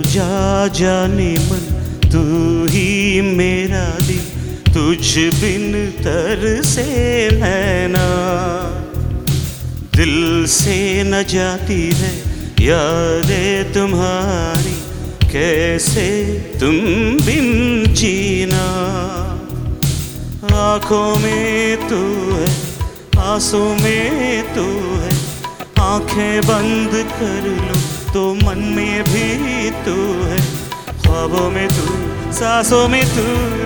जा जाने मन तू ही मेरा दिल, तुझ बिन तरसे नैना। दिल से न जाती है यादें तुम्हारी, कैसे तुम बिन जीना। आँखों में तू है, आंसू में तू है, आंखें बंद कर लूं तो मन में भी तू है। ख्वाबों में तू, सांसों में तू,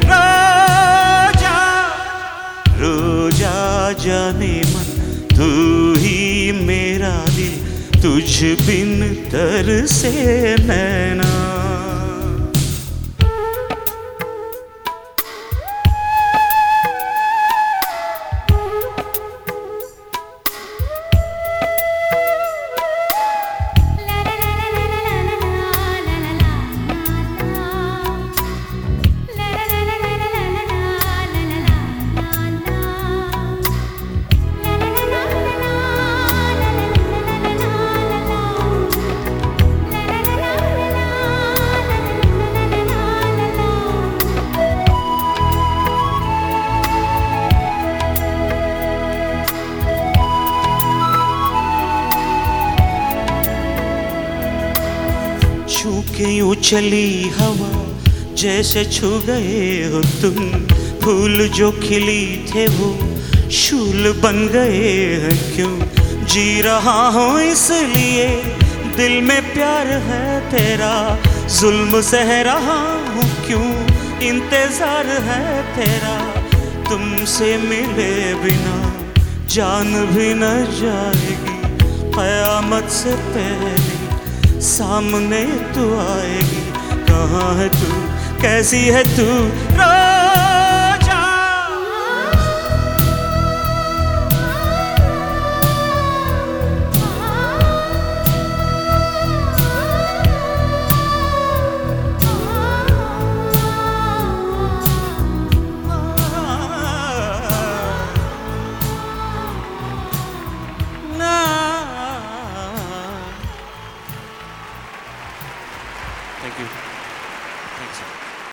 रोजा जाने मन तू ही मेरा दिल, तुझ बिन तरसे नैना। छू के यूं चली हवा जैसे छू गए हो तुम, फूल जो खिली थे वो शूल बन गए हैं क्यों। जी रहा हूँ इसलिए दिल में प्यार है तेरा, जुल्म सह रहा हूँ क्यों इंतजार है तेरा। तुमसे मिले बिना जान भी न जाएगी, कयामत से पहले सामने तू आएगी। कहाँ है तू, कैसी है तू, रोजा। Thank you. Thanks.